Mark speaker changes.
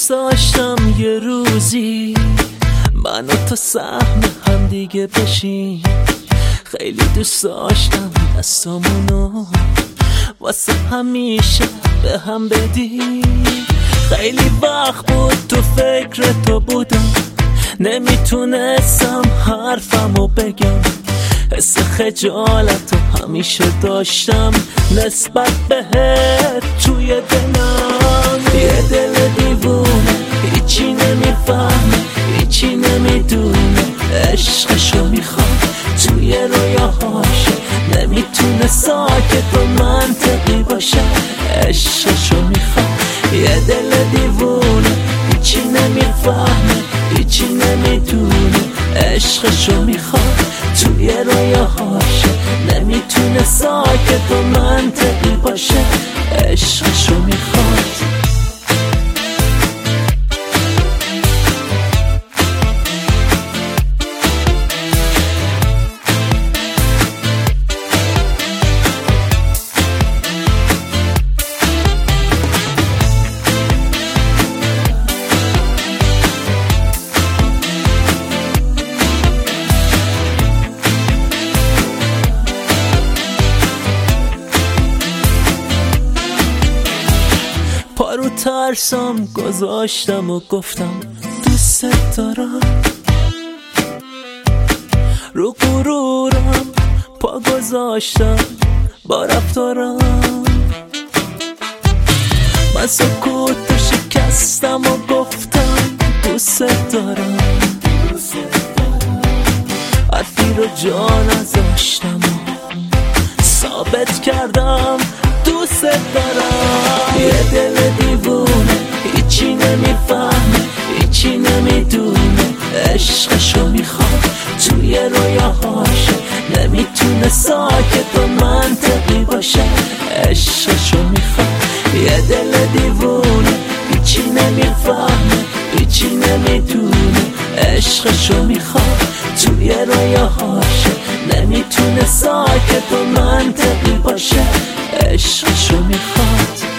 Speaker 1: دوست داشتم یه روزی من و تو سهم هم دیگه بشیم. خیلی دوست داشتم دستامونو واسه همیشه به هم بدیم. خیلی وقت بود تو فکر تو بودم، نمیتونستم حرفمو بگم. حس خجالت رو همیشه داشتم نسبت بهت توی دلم. یه دل دیوونه هیچی نمیفهمه، هیچی نمیدونه، عشقشو میخوام توی رویاهاش، نمیتونه ساکت و منطقی باشه، عشقشو میخوام. یه دل دیوونه هیچی نمیفهمه، هیچی نمیدونه، عشقشو میخوام توی رویاهاش، نمیتونه ساکت و منطقی باشه، عشقشو میخواد. پارو ترسم گذاشتم و گفتم دوست دارم. رو غرورم پا گذاشتم با رفتارم. من سکوت شکستم و گفتم دوست دارم. حرفی رو جا نذاشتم و ثابت کردم دوست دارم. یه دل دیوونه هیچی نمیفهمه، هیچی نمیدونه، عشقشو میخواد توی رویاهاش، نمیتونه ساکت و منطقی باشه، عشقشو میخواد. یه دل دیوونه هیچی نمیفهمه، هیچی نمیدونه، عشقشو میخواد توی رویاهاش، نمیتونه ساکت و منطقی باشه، عشقشو میخواد.